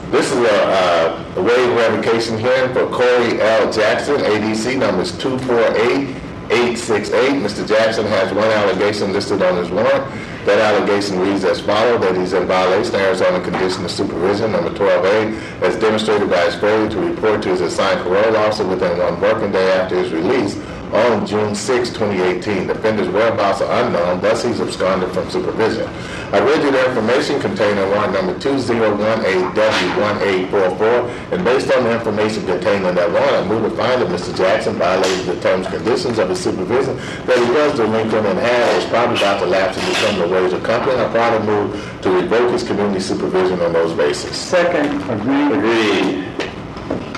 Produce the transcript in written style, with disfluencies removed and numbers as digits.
This is a waive revocation hearing for Corey L. Jackson, ADC numbers 248868. Mr. Jackson has one allegation listed on his warrant. That allegation reads as follows, that he's in violation of Arizona Condition of Supervision number 12A, as demonstrated by his failure to report to his assigned parole officer within 1 working day after his release on June 6, 2018. The offender's whereabouts are unknown, thus he's absconded from supervision. I read you the information contained in warrant number 2018W1844, and based on the information contained in that warrant, I move to find that Mr. Jackson violated the terms and conditions of his supervision, that he was delinquent and was probably about to lapse and become the wage of company. I probably move to revoke his community supervision on those bases. Second. Agreed.